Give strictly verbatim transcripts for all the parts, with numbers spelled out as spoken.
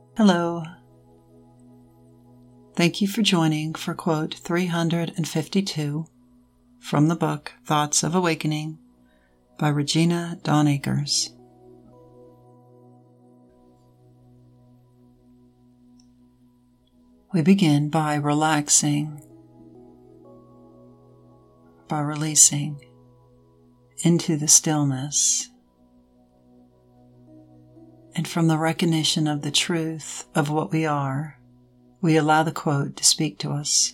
Hello. Thank you for joining for quote three hundred fifty-two from the book Thoughts of Awakening by Regina Dawn Akers. We begin by relaxing, by releasing into the stillness, and from the recognition of the truth of what we are, we allow the quote to speak to us.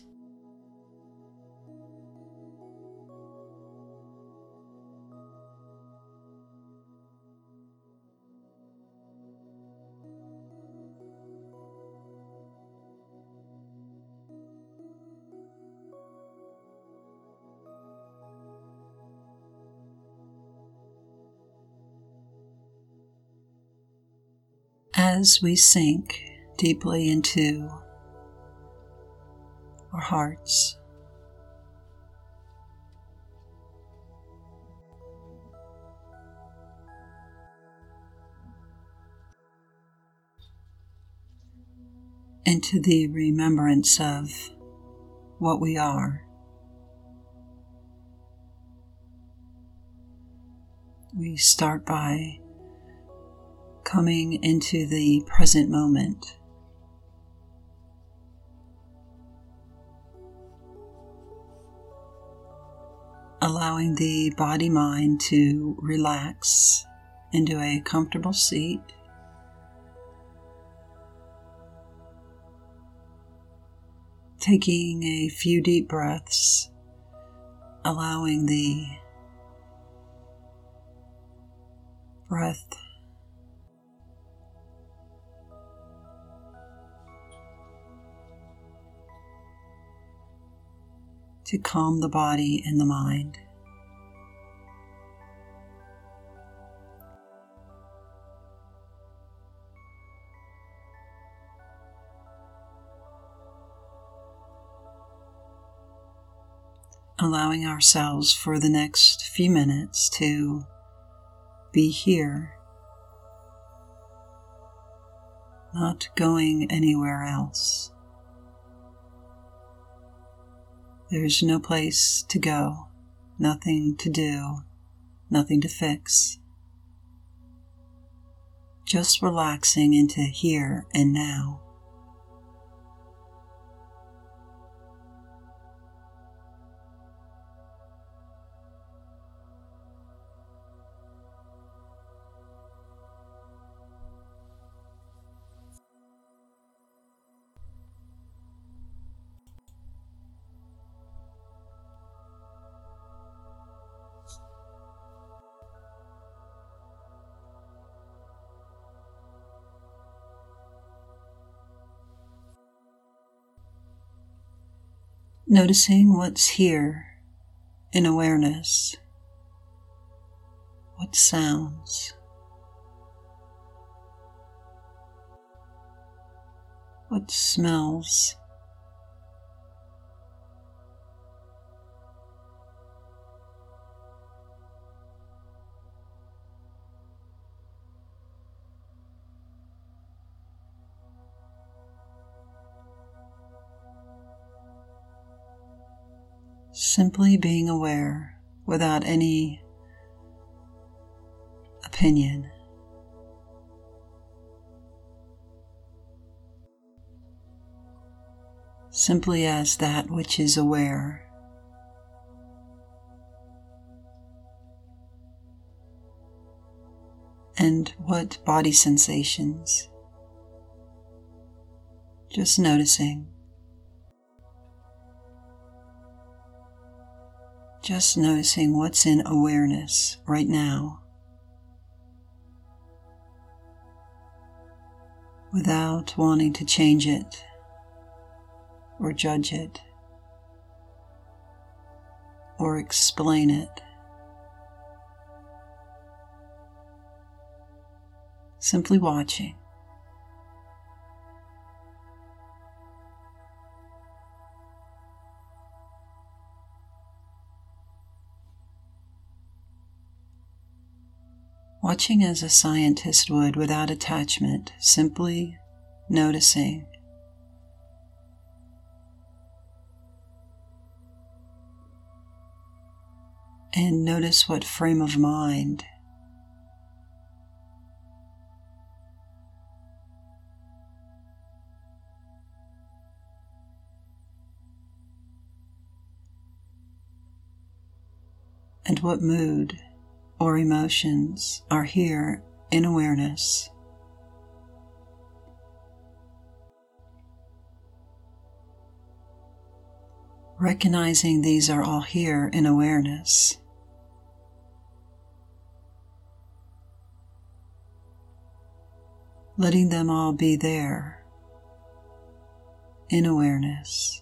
As we sink deeply into our hearts, into the remembrance of what we are, we start by coming into the present moment. Allowing the body-mind to relax into a comfortable seat. Taking a few deep breaths, allowing the breath to calm the body and the mind. Allowing ourselves for the next few minutes to be here, not going anywhere else. There's no place to go, nothing to do, nothing to fix. Just relaxing into here and now. Noticing what's here in awareness, what sounds, what smells, simply being aware without any opinion. Simply as that which is aware. And what body sensations? Just noticing. Just noticing what's in awareness right now, without wanting to change it or judge it or explain it. Simply watching. Watching as a scientist would without attachment, simply noticing. And notice what frame of mind and what mood or emotions are here in awareness. Recognizing these are all here in awareness. Letting them all be there in awareness.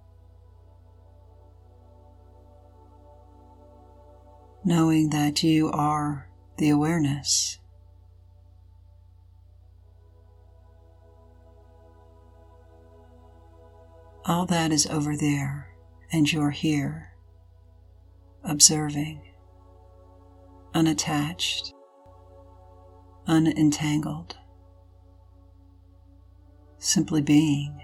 Knowing that you are the awareness. All that is over there, and you're here, observing, unattached, unentangled, simply being.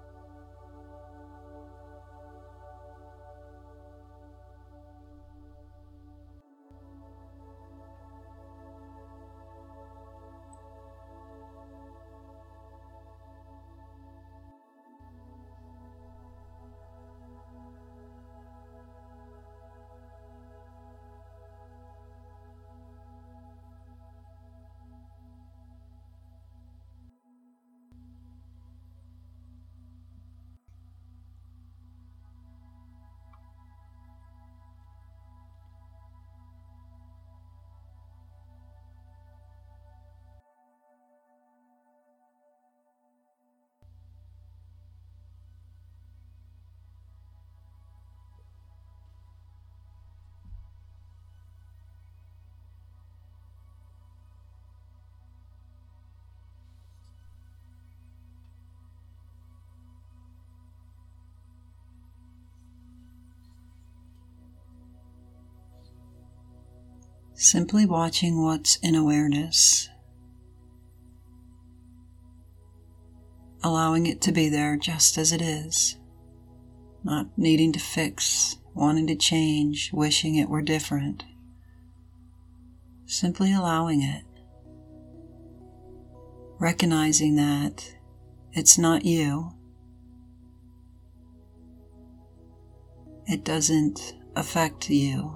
Simply watching what's in awareness, allowing it to be there just as it is, not needing to fix, wanting to change, wishing it were different. Simply allowing it, recognizing that it's not you, it doesn't affect you.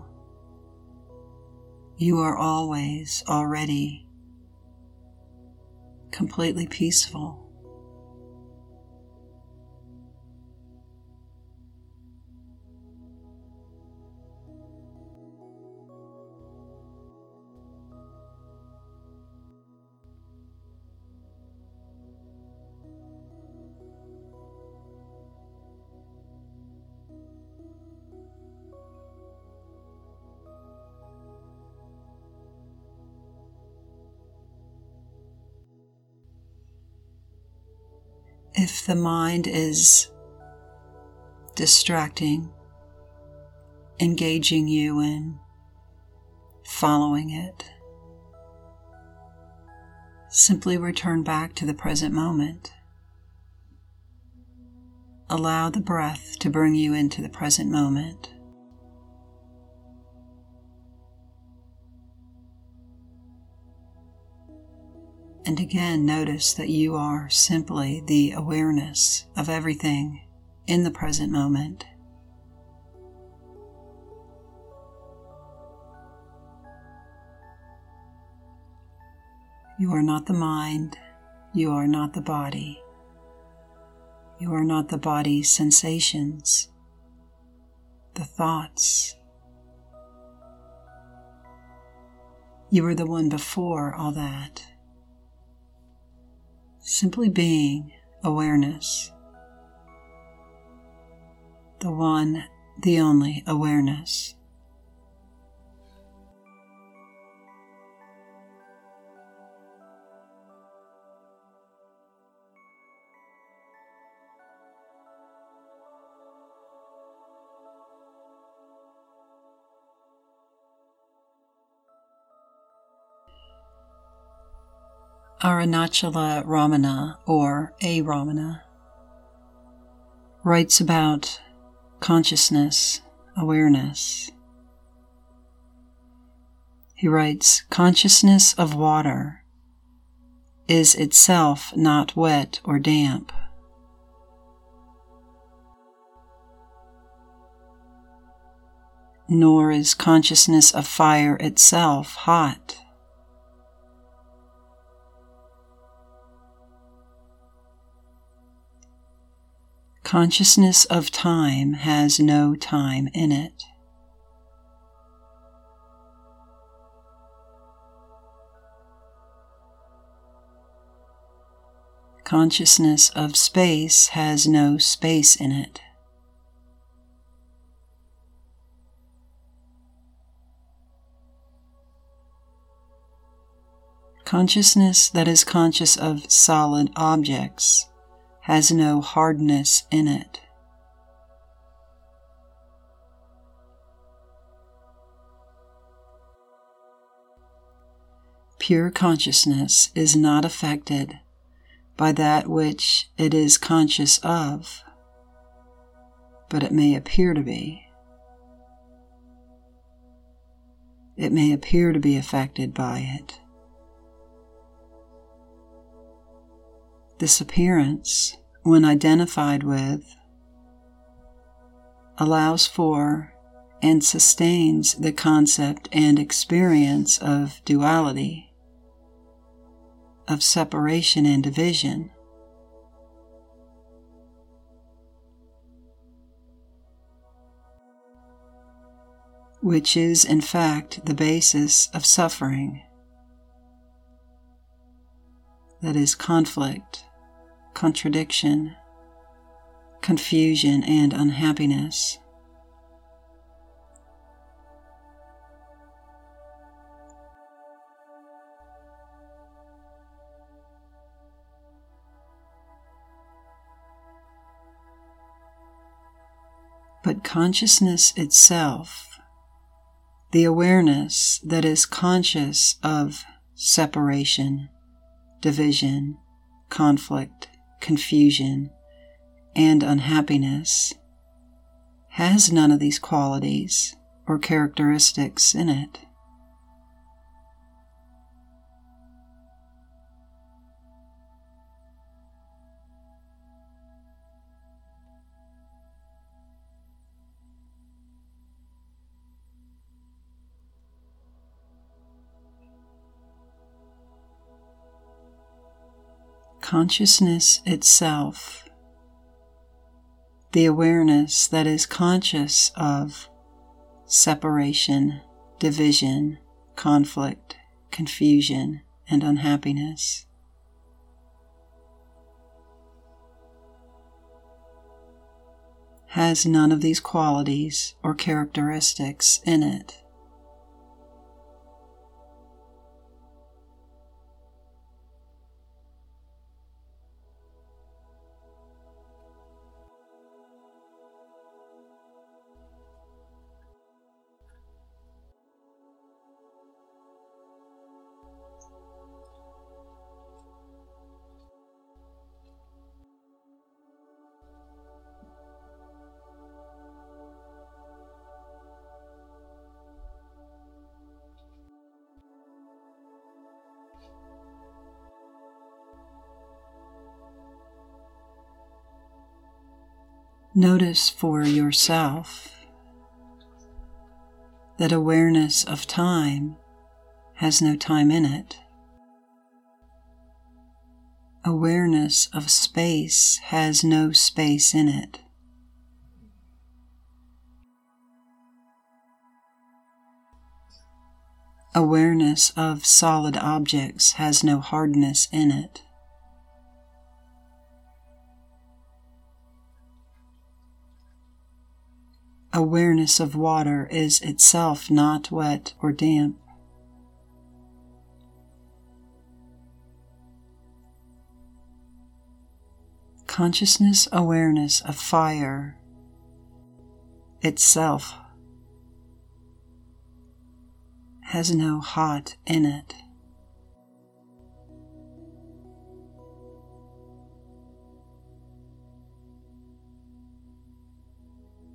You are always already completely peaceful. If the mind is distracting, engaging you in following it, simply return back to the present moment. Allow the breath to bring you into the present moment. And again, notice that you are simply the awareness of everything in the present moment. You are not the mind. You are not the body. You are not the body's sensations, the thoughts. You are the one before all that. Simply being awareness. The one, the only awareness. Arunachala Ramana, or A. Ramana, writes about consciousness, awareness. He writes, "Consciousness of water is itself not wet or damp. Nor is consciousness of fire itself hot. Consciousness of time has no time in it. Consciousness of space has no space in it. Consciousness that is conscious of solid objects has no hardness in it. Pure consciousness is not affected by that which it is conscious of, but it may appear to be. It may appear to be affected by it. This appearance, when identified with, allows for and sustains the concept and experience of duality, of separation and division, which is in fact the basis of suffering, that is conflict, contradiction, confusion, and unhappiness. But consciousness itself, the awareness that is conscious of separation, division, conflict, confusion, and unhappiness, has none of these qualities or characteristics in it. Consciousness itself, the awareness that is conscious of separation, division, conflict, confusion, and unhappiness, has none of these qualities or characteristics in it. Notice for yourself that awareness of time has no time in it. Awareness of space has no space in it. Awareness of solid objects has no hardness in it. Awareness of water is itself not wet or damp. Consciousness awareness of fire itself has no hot in it.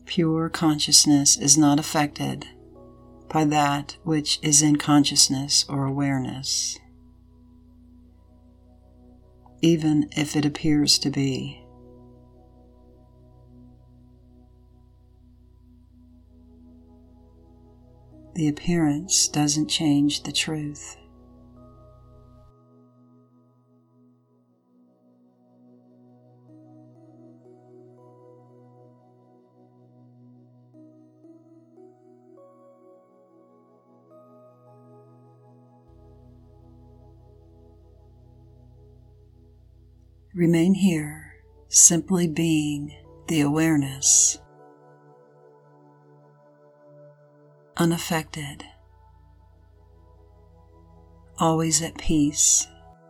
Pure consciousness is not affected by that which is in consciousness or awareness, even if it appears to be. The appearance doesn't change the truth. Remain here, simply being the awareness, unaffected, always at peace.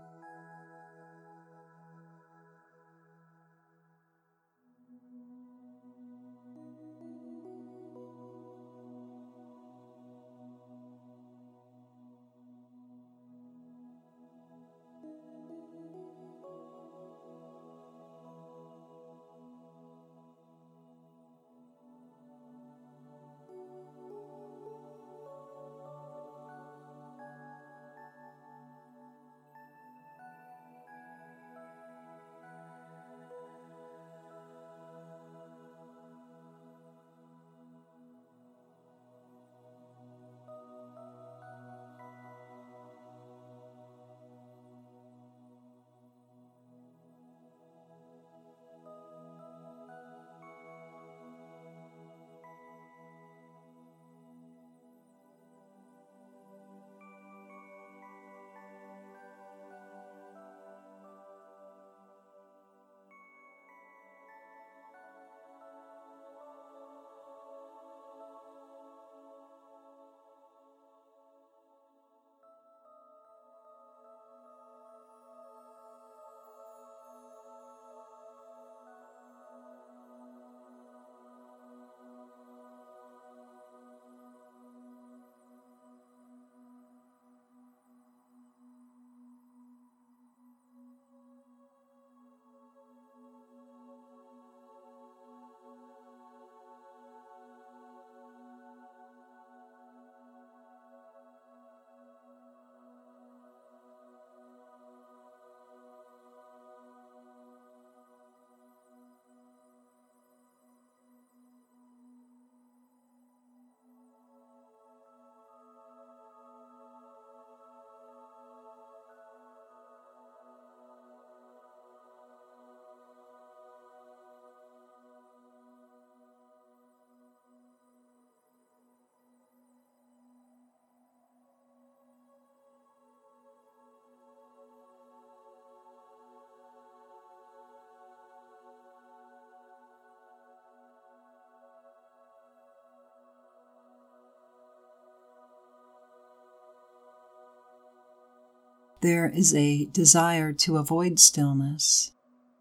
There is a desire to avoid stillness,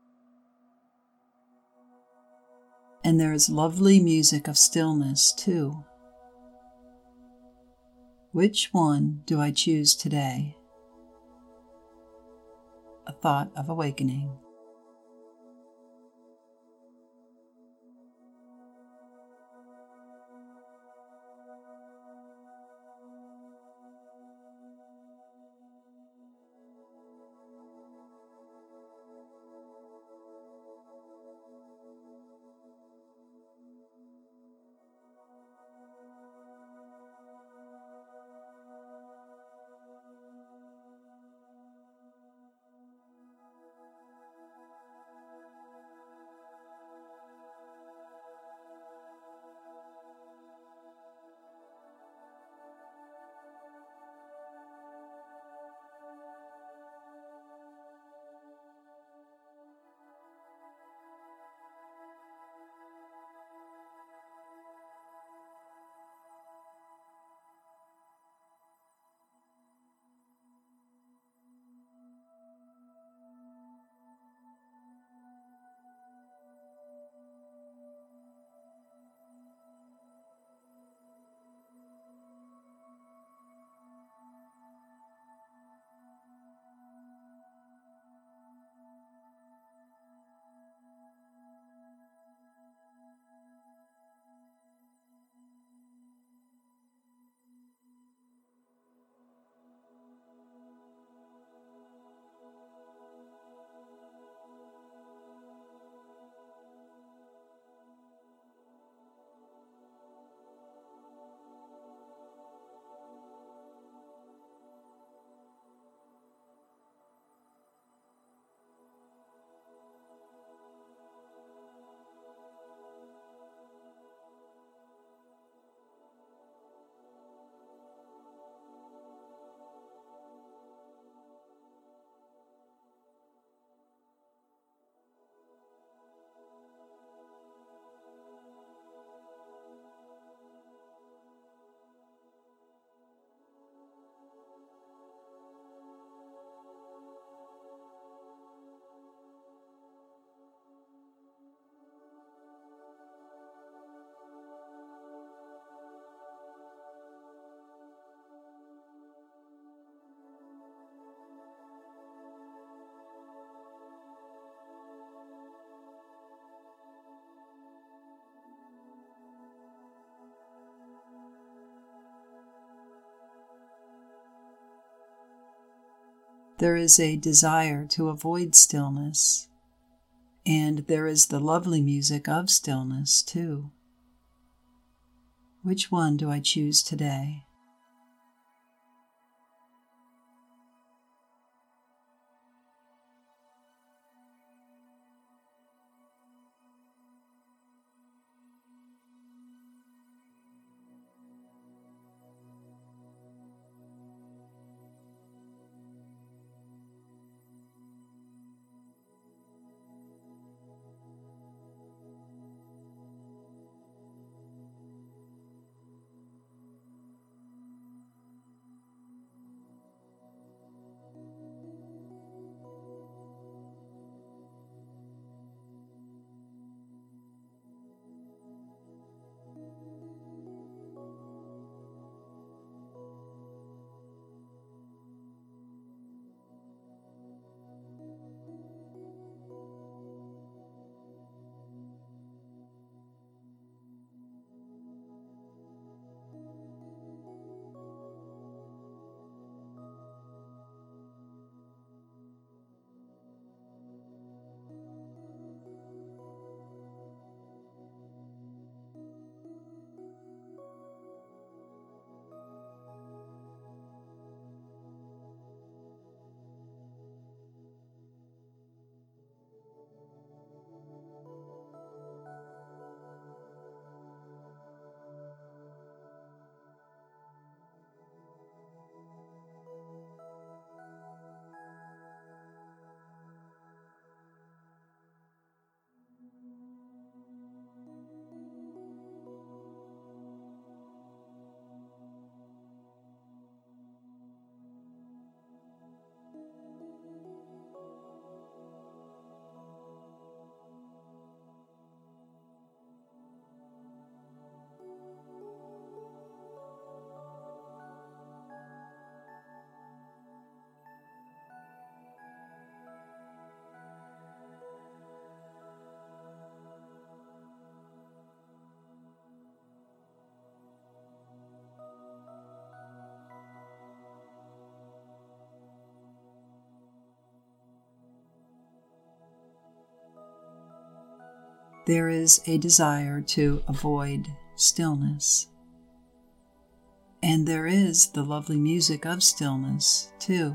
and there is lovely music of stillness too. Which one do I choose today? A thought of awakening. There is a desire to avoid stillness, and there is the lovely music of stillness too. Which one do I choose today? There is a desire to avoid stillness, and there is the lovely music of stillness too.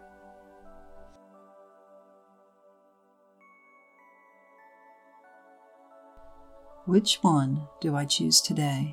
Which one do I choose today?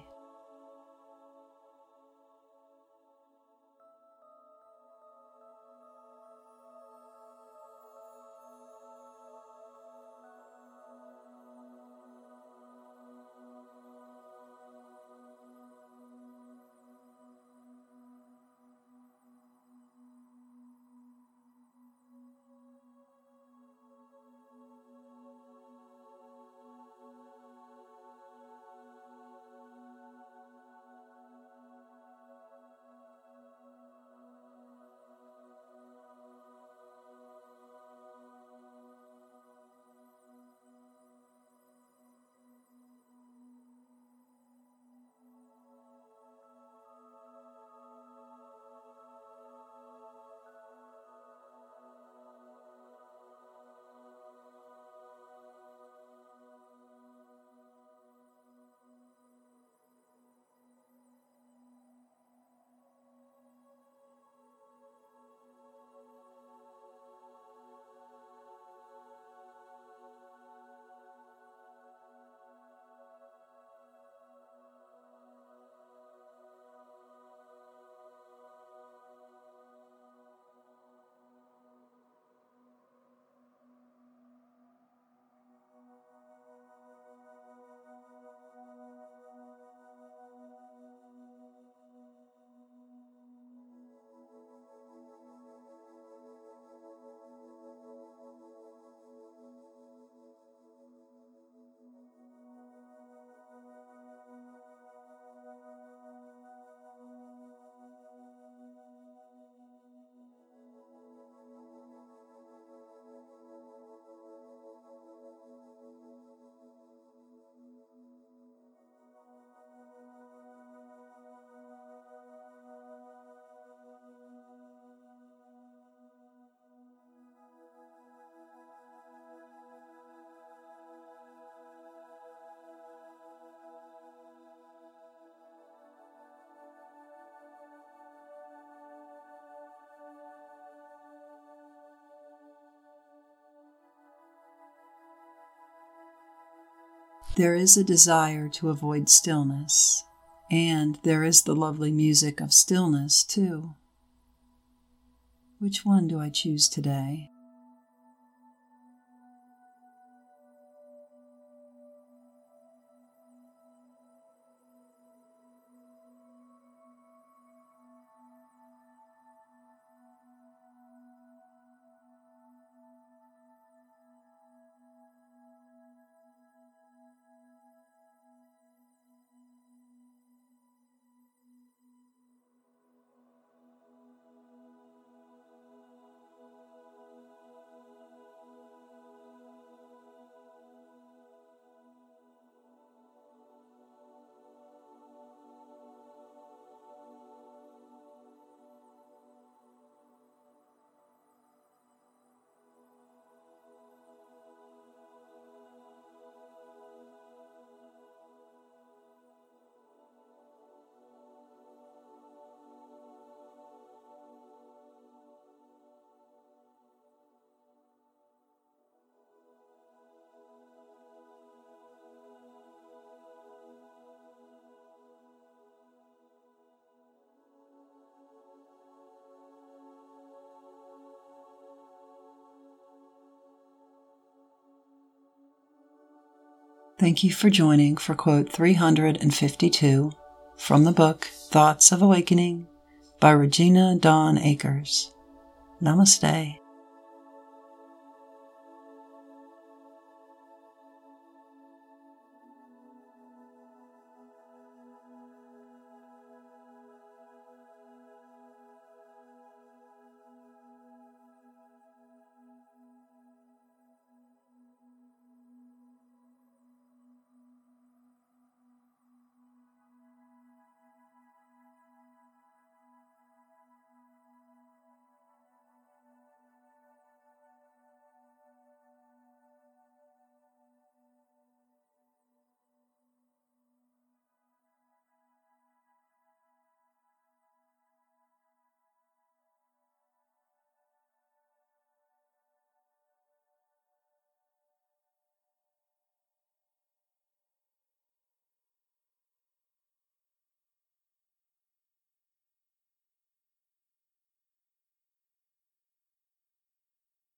There is a desire to avoid stillness, and there is the lovely music of stillness, too. Which one do I choose today? Thank you for joining for quote three hundred fifty-two from the book Thoughts of Awakening by Regina Dawn Akers. Namaste.